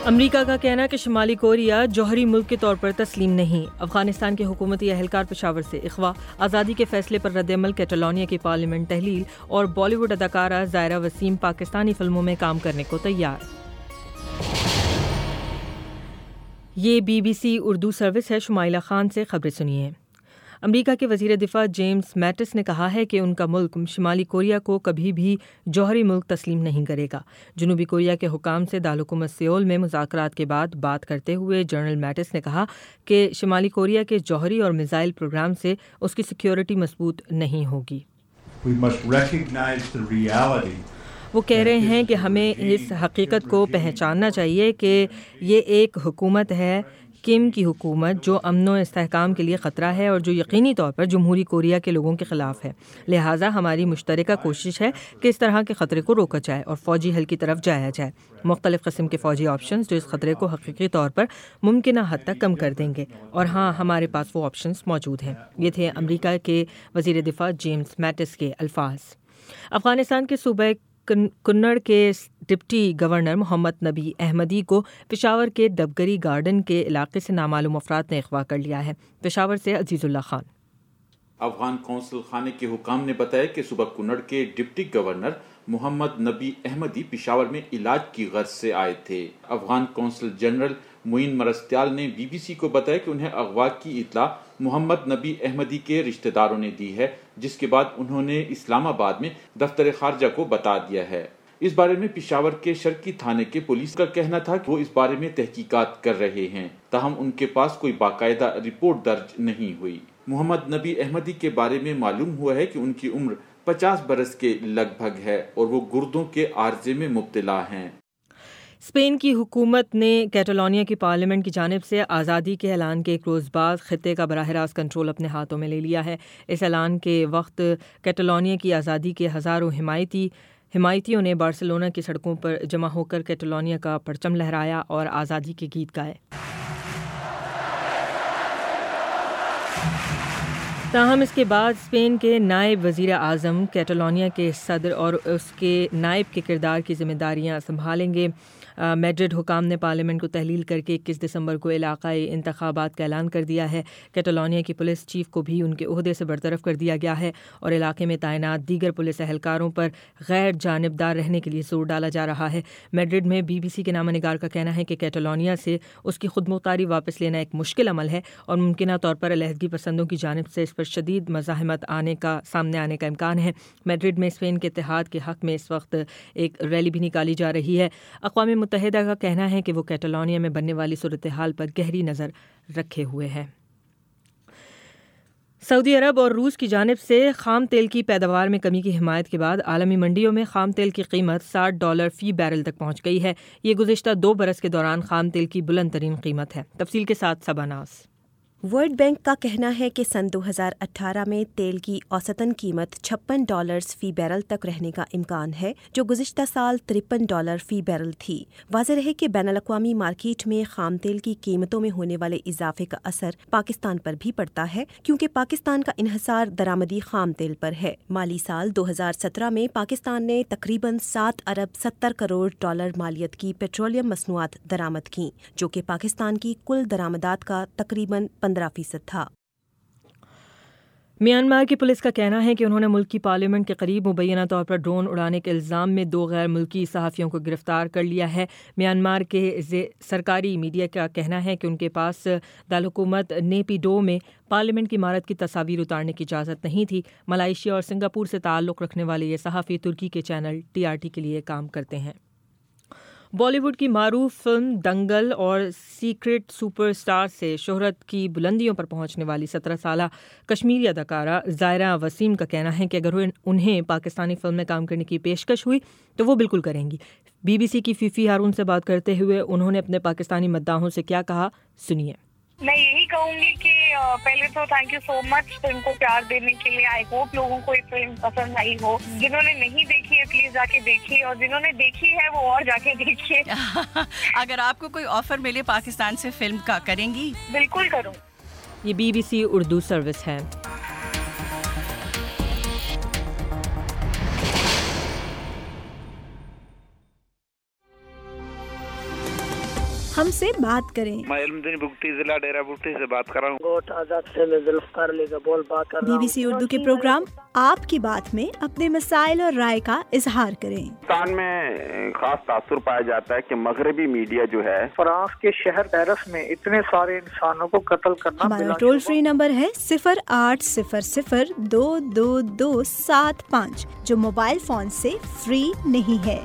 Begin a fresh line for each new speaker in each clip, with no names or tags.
امریکہ کا کہنا ہے کہ شمالی کوریا جوہری ملک کے طور پر تسلیم نہیں۔ افغانستان کے حکومتی اہلکار پشاور سے اغوا، آزادی کے فیصلے پر رد عمل، کیٹالونیا کی پارلیمنٹ تحلیل، اور بالی ووڈ اداکارہ زائرہ وسیم پاکستانی فلموں میں کام کرنے کو تیار۔ یہ BBC اردو سروس ہے۔ شمائلہ خان سے خبریں سنیے۔ امریکہ کے وزیر دفاع جیمز میٹس نے کہا ہے کہ ان کا ملک شمالی کوریا کو کبھی بھی جوہری ملک تسلیم نہیں کرے گا۔ جنوبی کوریا کے حکام سے دارالحکومت سیول میں مذاکرات کے بعد بات کرتے ہوئے جنرل میٹس نے کہا کہ شمالی کوریا کے جوہری اور میزائل پروگرام سے اس کی سیکیورٹی مضبوط نہیں ہوگی۔ وہ کہہ رہے ہیں کہ ہمیں اس حقیقت کو پہچاننا چاہیے کہ یہ ایک حکومت ہے، کم کی حکومت، جو امن و استحکام کے لیے خطرہ ہے اور جو یقینی طور پر جمہوری کوریا کے لوگوں کے خلاف ہے۔ لہٰذا ہماری مشترکہ کوشش ہے کہ اس طرح کے خطرے کو روکا جائے اور فوجی حل کی طرف جایا جائے، مختلف قسم کے فوجی آپشنز جو اس خطرے کو حقیقی طور پر ممکنہ حد تک کم کر دیں گے، اور ہاں، ہمارے پاس وہ آپشنز موجود ہیں۔ یہ تھے امریکہ کے وزیر دفاع جیمز میٹس کے الفاظ۔ افغانستان کے صوبہ کنڑ کے ڈپٹی گورنر محمد نبی احمدی کو پشاور کے ڈبگری گارڈن کے علاقے سے نامعلوم افراد نے اغوا کر لیا ہے۔ پشاور سے عزیز اللہ خان۔
افغان قونصل خانے کے حکام نے بتایا کہ صوبہ کنڑ کے ڈپٹی گورنر محمد نبی احمدی پشاور میں علاج کی غرض سے آئے تھے۔ افغان قونصل جنرل معین مرستیال نے BBC کو بتایا کہ انہیں اغوا کی اطلاع محمد نبی احمدی کے رشتہ داروں نے دی ہے، جس کے بعد انہوں نے اسلام آباد میں دفتر خارجہ کو بتا دیا ہے۔ اس بارے میں پشاور کے شرقی تھانے کے پولیس کا کہنا تھا کہ وہ اس بارے میں تحقیقات کر رہے ہیں، تاہم ان کے پاس کوئی باقاعدہ رپورٹ درج نہیں ہوئی۔ محمد نبی احمدی کے بارے میں معلوم ہوا ہے کہ ان کی عمر 50 برس کے لگ بھگ ہے اور وہ گردوں کے عارضے میں مبتلا ہیں۔
اسپین کی حکومت نے کیٹالونیا کی پارلیمنٹ کی جانب سے آزادی کے اعلان کے ایک روز بعد خطے کا براہ راست کنٹرول اپنے ہاتھوں میں لے لیا ہے۔ اس اعلان کے وقت کیٹالونیا کی آزادی کے ہزاروں حمایتیوں نے بارسلونا کی سڑکوں پر جمع ہو کر کیٹالونیا کا پرچم لہرایا اور آزادی کے گیت گائے۔ تاہم اس کے بعد اسپین کے نائب وزیر اعظم کیٹالونیا کے صدر اور اس کے نائب کے کردار کی ذمہ داریاں سنبھالیں گے۔ میڈرڈ حکام نے پارلیمنٹ کو تحلیل کر کے 21 دسمبر کو علاقائی انتخابات کا اعلان کر دیا ہے۔ کیٹالونیا کی پولیس چیف کو بھی ان کے عہدے سے برطرف کر دیا گیا ہے اور علاقے میں تعینات دیگر پولیس اہلکاروں پر غیر جانبدار رہنے کے لیے زور ڈالا جا رہا ہے۔ میڈرڈ میں BBC کے نامہ نگار کا کہنا ہے کہ کیٹالونیا سے اس کی خود مختاری واپس لینا ایک مشکل عمل ہے اور ممکنہ طور پر علیحدگی پسندوں کی جانب سے اس پر شدید مزاحمت سامنے آنے کا امکان ہے۔ میڈرڈ میں اسپین کے اتحاد کے حق میں اس وقت ایک ریلی بھی نکالی جا رہی ہے۔ اقوام متحدہ کا کہنا ہے کہ وہ کیٹالونیا میں بننے والی صورتحال پر گہری نظر رکھے ہوئے ہے۔ سعودی عرب اور روس کی جانب سے خام تیل کی پیداوار میں کمی کی حمایت کے بعد عالمی منڈیوں میں خام تیل کی قیمت $60 فی بیرل تک پہنچ گئی ہے۔ یہ گزشتہ 2 برس کے دوران خام تیل کی بلند ترین قیمت ہے۔ تفصیل کے ساتھ سبا ناز۔
ورلڈ بینک کا کہنا ہے کہ سن 2018 میں تیل کی اوسطاً قیمت $56 فی بیرل تک رہنے کا امکان ہے، جو گزشتہ سال $53 فی بیرل تھی۔ واضح رہے کہ بین الاقوامی مارکیٹ میں خام تیل کی قیمتوں میں ہونے والے اضافے کا اثر پاکستان پر بھی پڑتا ہے، کیونکہ پاکستان کا انحصار درآمدی خام تیل پر ہے۔ مالی سال 2017 میں پاکستان نے تقریباً $7 ارب 70 کروڑ مالیت کی پیٹرولیم مصنوعات درآمد کیں، جو کہ پاکستان کی کل درآمدات کا تقریباً 15% تھا۔
میانمار کی پولیس کا کہنا ہے کہ انہوں نے ملک کی پارلیمنٹ کے قریب مبینہ طور پر ڈرون اڑانے کے الزام میں 2 غیر ملکی صحافیوں کو گرفتار کر لیا ہے۔ میانمار کے سرکاری میڈیا کا کہنا ہے کہ ان کے پاس دارالحکومت نیپیڈو میں پارلیمنٹ کی عمارت کی تصاویر اتارنے کی اجازت نہیں تھی۔ ملائیشیا اور سنگاپور سے تعلق رکھنے والے یہ صحافی ترکی کے چینل TRT کے لیے کام کرتے ہیں۔ بالی ووڈ کی معروف فلم دنگل اور سیکرٹ سپر اسٹار سے شہرت کی بلندیوں پر پہنچنے والی 17 سالہ کشمیری اداکارہ زائرہ وسیم کا کہنا ہے کہ اگر انہیں پاکستانی فلم میں کام کرنے کی پیشکش ہوئی تو وہ بالکل کریں گی۔ BBC کی فیفی ہارون سے بات کرتے ہوئے انہوں نے اپنے پاکستانی مداحوں سے کیا کہا، سنیے۔
میں یہی کہوں گی کہ پہلے تو thank you so much film کو پیار دینے کے لیے۔ آئی ہوپ لوگوں کو یہ فلم پسند آئی ہو۔ جنہوں نے نہیں دیکھی ہے پلیز جا کے دیکھیے، اور جنہوں نے دیکھی ہے وہ اور جا کے دیکھیے۔
اگر آپ کو کوئی آفر ملے پاکستان سے فلم کا، کریں گی؟
بالکل کروں۔
یہ BBC اردو سروس ہے۔
ہم سے بات کریں۔
میں علمدین بگٹی ضلع ڈیرہ بگٹی سے بات کر رہا ہوں۔
گوٹ آزاد سے میں ذوالفقار علی کا بول بات کر رہا ہوں۔
BBC اردو کے پروگرام آپ کی بات میں اپنے مسائل اور رائے کا اظہار کریں۔
پاکستان میں خاص تاثر پایا جاتا ہے کہ مغربی میڈیا جو ہے
فرانس کے شہر پیرس میں اتنے سارے انسانوں کو قتل کرنا۔
ہمارا ٹول فری نمبر ہے 0800-2275 جو موبائل فون سے فری نہیں ہے۔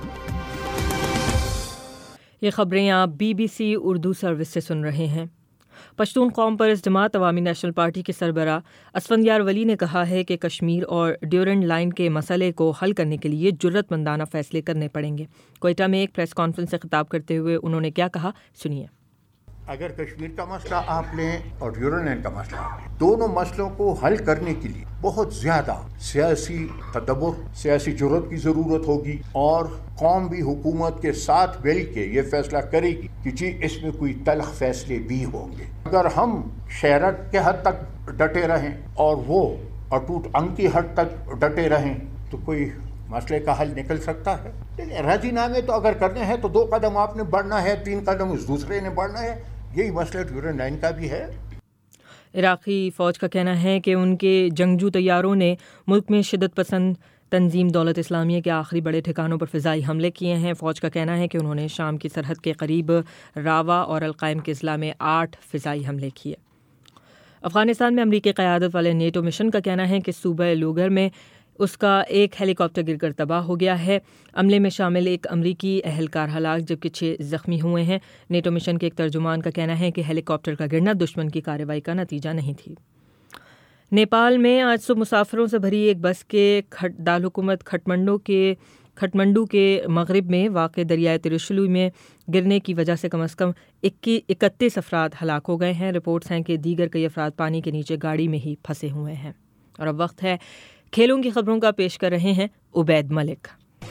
یہ خبریں آپ BBC اردو سروس سے سن رہے ہیں۔ پشتون قوم پرست جماعت عوامی نیشنل پارٹی کے سربراہ اسفندیار ولی نے کہا ہے کہ کشمیر اور ڈیورنڈ لائن کے مسئلے کو حل کرنے کے لیے جرأت مندانہ فیصلے کرنے پڑیں گے۔ کوئٹہ میں ایک پریس کانفرنس سے خطاب کرتے ہوئے انہوں نے کیا کہا، سنیے۔
اگر کشمیر کا مسئلہ آپ لیں اور ڈیورنڈ لائن کا مسئلہ آپ لیں، دونوں مسئلوں کو حل کرنے کے لیے بہت زیادہ سیاسی تدبر، سیاسی جرأت کی ضرورت ہوگی، اور قوم بھی حکومت کے ساتھ مل کے یہ فیصلہ کرے گی کہ جی اس میں کوئی تلخ فیصلے بھی ہوں گے۔ اگر ہم شہرت کے حد تک ڈٹے رہیں اور وہ اٹوٹ انگ کی حد تک ڈٹے رہیں تو کوئی مسئلے کا حل نکل سکتا ہے؟ راضی نامے تو اگر کرنے ہیں تو 2 قدم آپ نے بڑھنا ہے، 3 قدم اس دوسرے نے بڑھنا ہے۔ یہی مسئلہ ڈیورنڈ لائن کا بھی ہے۔
عراقی فوج کا کہنا ہے کہ ان کے جنگجو طیاروں نے ملک میں شدت پسند تنظیم دولت اسلامیہ کے آخری بڑے ٹھکانوں پر فضائی حملے کیے ہیں۔ فوج کا کہنا ہے کہ انہوں نے شام کی سرحد کے قریب راوا اور القائم کے اضلاع میں 8 فضائی حملے کیے۔ افغانستان میں امریکی قیادت والے نیٹو مشن کا کہنا ہے کہ صوبہ لوگر میں اس کا ایک ہیلی کاپٹر گر کر تباہ ہو گیا ہے۔ عملے میں شامل ایک امریکی اہلکار ہلاک جبکہ 6 زخمی ہوئے ہیں۔ نیٹو مشن کے ایک ترجمان کا کہنا ہے کہ ہیلی کاپٹر کا گرنا دشمن کی کارروائی کا نتیجہ نہیں تھی۔ نیپال میں آج صبح مسافروں سے بھری ایک بس کے دارالحکومت کھٹمنڈو کے مغرب میں واقع دریائے تروشلو میں گرنے کی وجہ سے کم 31 افراد ہلاک ہو گئے ہیں۔ رپورٹس ہیں کہ دیگر کئی افراد پانی کے نیچے گاڑی میں ہی پھنسے ہوئے ہیں۔ اور اب وقت ہے کھیلوں کی خبروں کا، پیش کر رہے ہیں عبید ملک۔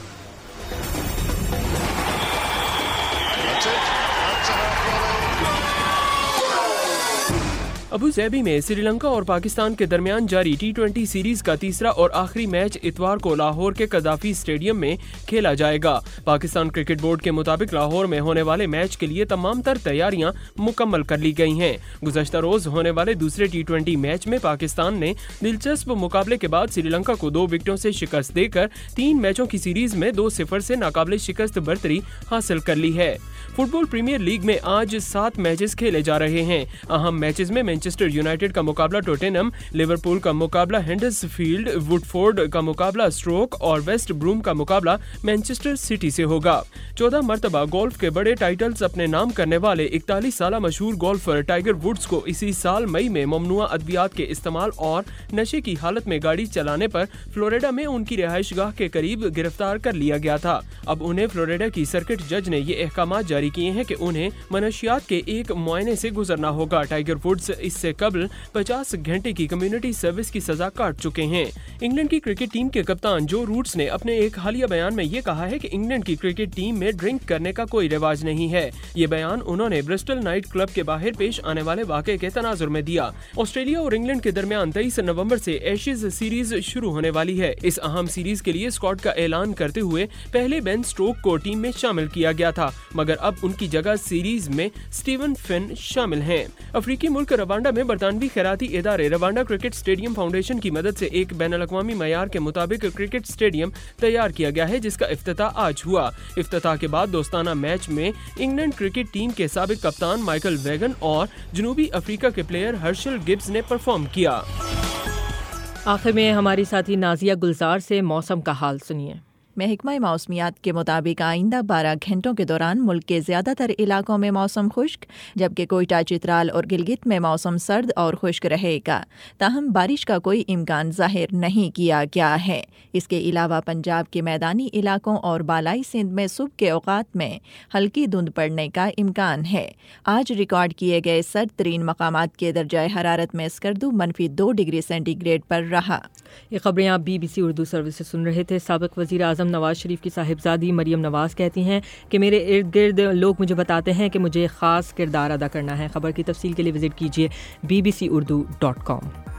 ابو ظہبی میں سری لنکا اور پاکستان کے درمیان جاری T20 سیریز کا تیسرا اور آخری میچ اتوار کو لاہور کے قذافی اسٹیڈیم میں کھیلا جائے گا۔ پاکستان کرکٹ بورڈ کے مطابق لاہور میں ہونے والے میچ کے لیے تمام تر تیاریاں مکمل کر لی گئی ہیں۔ گزشتہ روز ہونے والے دوسرے T20 میچ میں پاکستان نے دلچسپ مقابلے کے بعد سری لنکا کو 2 وکٹوں سے شکست دے کر 3 میچوں کی سیریز میں 2-0 سے ناقابل شکست برتری حاصل کر لی ہے۔ فٹ بال پریمیئر لیگ میں آج 7 میچز کھیلے جا رہے ہیں۔ اہم میچز میں مانچسٹر یونائیٹڈ کا مقابلہ ٹوٹنہم، لیورپول کا مقابلہ ہنڈرز فیلڈ، وڈفورڈ کا مقابلہ اسٹروک اور ویسٹ بروم کا مقابلہ مانچسٹر سٹی سے ہوگا۔ 14 مرتبہ گولف کے بڑے ٹائٹلز اپنے نام کرنے والے 41 سالہ مشہور گولفر ٹائیگر ووڈز کو اسی سال مئی میں ممنوعہ ادویات کے استعمال اور نشے کی حالت میں گاڑی چلانے پر فلوریڈا میں ان کی رہائش گاہ کے قریب گرفتار کر لیا گیا تھا۔ اب انہیں فلوریڈا کی سرکٹ جج نے یہ احکامات جاری کیے ہیں کہ انہیں منشیات کے ایک معائنے سے گزرنا ہوگا۔ ٹائیگر ووڈز اس سے قبل 50 گھنٹے کی کمیونٹی سروس کی سزا کاٹ چکے ہیں۔ انگلینڈ کی کرکٹ ٹیم کے کپتان جو روٹس نے اپنے ایک حالیہ بیان میں یہ کہا ہے کہ انگلینڈ کی کرکٹ ٹیم میں ڈرنک کرنے کا کوئی رواج نہیں ہے۔ یہ بیان انہوں نے برسٹل نائٹ کلب کے باہر پیش آنے والے واقعے کے تناظر میں دیا۔ آسٹریلیا اور انگلینڈ کے درمیان 23 نومبر سے ایشز سیریز شروع ہونے والی ہے۔ اس اہم سیریز کے لیے اسکواڈ کا اعلان کرتے ہوئے پہلے بین اسٹوک کو ٹیم میں شامل کیا گیا تھا، مگر اب ان کی جگہ سیریز میں سٹیون فن شامل ہیں۔ افریقی ملک روانڈا میں برطانوی خیراتی ادارے روانڈا کرکٹ اسٹیڈیم فاؤنڈیشن کی مدد سے ایک بین الاقوامی معیار کے مطابق کرکٹ اسٹیڈیم تیار کیا گیا ہے، جس کا افتتاح آج ہوا۔ افتتاح کے بعد دوستانہ میچ میں انگلینڈ کرکٹ ٹیم کے سابق کپتان مائیکل ویگن اور جنوبی افریقہ کے پلیئر ہرشل گبز نے پرفارم کیا۔
آخر میں ہماری ساتھی نازیہ گلزار سے موسم کا حال سنیے۔
محکمہ موسمیات کے مطابق آئندہ 12 گھنٹوں کے دوران ملک کے زیادہ تر علاقوں میں موسم خشک، جبکہ کوئٹہ، چترال اور گلگت میں موسم سرد اور خشک رہے گا، تاہم بارش کا کوئی امکان ظاہر نہیں کیا گیا ہے۔ اس کے علاوہ پنجاب کے میدانی علاقوں اور بالائی سندھ میں صبح کے اوقات میں ہلکی دھند پڑنے کا امکان ہے۔ آج ریکارڈ کیے گئے سرد ترین مقامات کے درجہ حرارت میں اسکردو -2 ڈگری سینٹی گریڈ پر رہا۔
یہ خبریں آپ BBC اردو سروس سے سن رہے تھے۔ سابق وزیر اعظم نواز شریف کی صاحبزادی مریم نواز کہتی ہیں کہ میرے ارد گرد لوگ مجھے بتاتے ہیں کہ مجھے خاص کردار ادا کرنا ہے۔ خبر کی تفصیل کے لیے وزٹ کیجیے bbcurdu.com۔